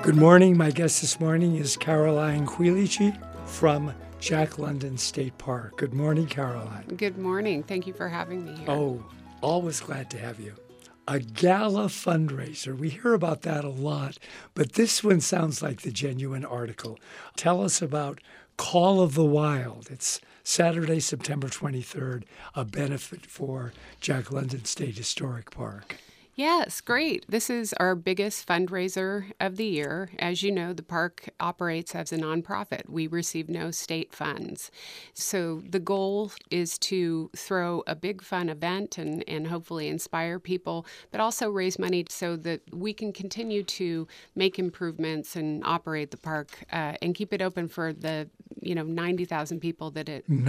Good morning. My guest this morning is Caroline Quilici from Jack London State Park. Good morning, Caroline. Good morning. Thank you for having me here. Oh, always glad to have you. A gala fundraiser. We hear about that a lot, but this one sounds like the genuine article. Tell us about Call of the Wild. It's Saturday, September 23rd, a benefit for Jack London State Historic Park. Yes, great. This is our biggest fundraiser of the year. As you know, the park operates as a nonprofit. We receive no state funds. So the goal is to throw a big fun event and hopefully inspire people, but also raise money so that we can continue to make improvements and operate the park and keep it open for the 90,000 people that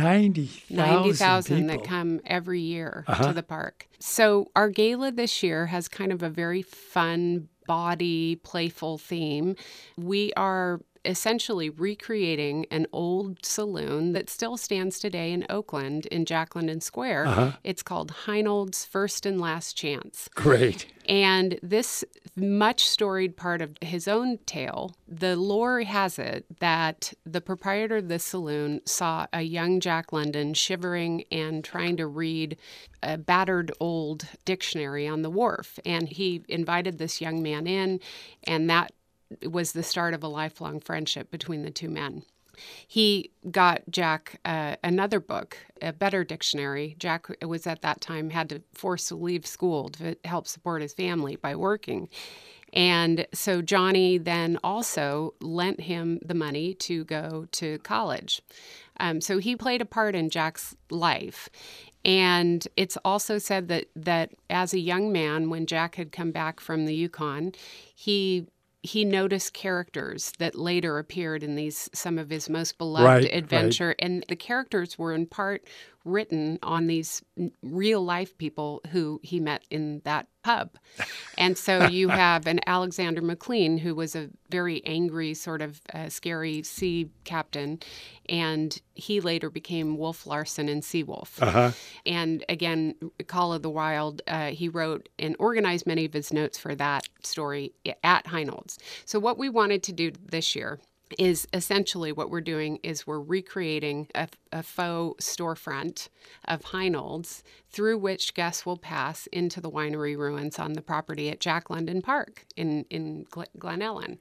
90,000 that come every year to the park. So our gala this year has kind of a very fun, body, playful theme. We are essentially recreating an old saloon that still stands today in Oakland in Jack London Square. It's called Heinold's First and Last Chance. Great. And this much storied part of his own tale, the lore has it that the proprietor of the saloon saw a young Jack London shivering and trying to read a battered old dictionary on the wharf. And he invited this young man in, and that was the start of a lifelong friendship between the two men. He got Jack another book, a better dictionary. Jack was at that time had to force to leave school to help support his family by working. And so Johnny then also lent him the money to go to college. So he played a part in Jack's life. And it's also said that as a young man, when Jack had come back from the Yukon, he noticed characters that later appeared in some of his most beloved adventure. Right. And the characters were in part written on these real life people who he met in that pub. And so you have an Alexander McLean, who was a very angry, sort of scary sea captain. And he later became Wolf Larson in Seawolf. And again, Call of the Wild, he wrote and organized many of his notes for that story at Heinold's. So what we wanted to do this year is essentially what we're doing is we're recreating a faux storefront of Heinold's through which guests will pass into the winery ruins on the property at Jack London Park in Glen Ellen.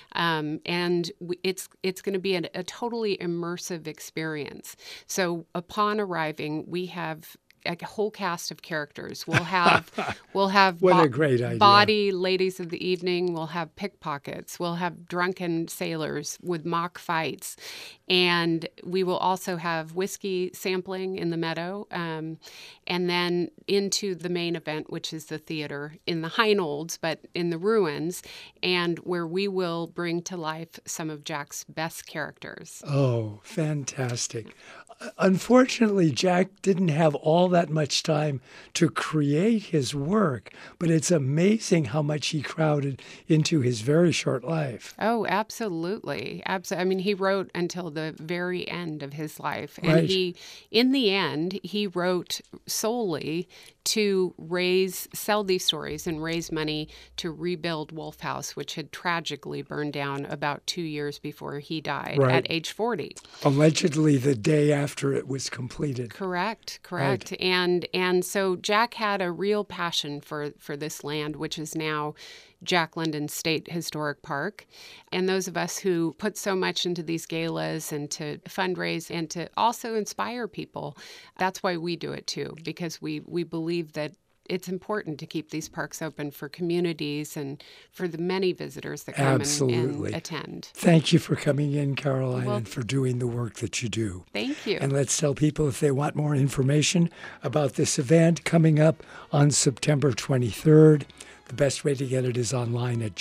And it's going to be a totally immersive experience. So upon arriving, we have a whole cast of characters. We'll have what a great idea. Bawdy ladies of the evening. We'll have pickpockets. We'll have drunken sailors with mock fights, and we will also have whiskey sampling in the meadow, and then into the main event, which is the theater in the Heinold's, but in the ruins, and where we will bring to life some of Jack's best characters. Oh, fantastic. Unfortunately, Jack didn't have all that much time to create his work, but it's amazing how much he crowded into his very short life. Oh, absolutely. I mean, he wrote until the very end of his life. And in the end, he wrote solely to sell these stories and raise money to rebuild Wolf House, which had tragically burned down about 2 years before he died at age 40. Allegedly the day after it was completed. Correct. Right. And so Jack had a real passion for this land, which is now Jack London State Historic Park. And those of us who put so much into these galas and to fundraise and to also inspire people, that's why we do it too, because we believe that it's important to keep these parks open for communities and for the many visitors that come and attend. Thank you for coming in, Caroline, and for doing the work that you do. Thank you. And let's tell people if they want more information about this event coming up on September 23rd. The best way to get it is online at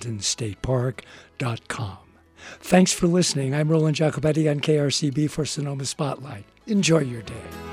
jacklondonstatepark.com. Thanks for listening. I'm Roland Jacobetti on KRCB for Sonoma Spotlight. Enjoy your day.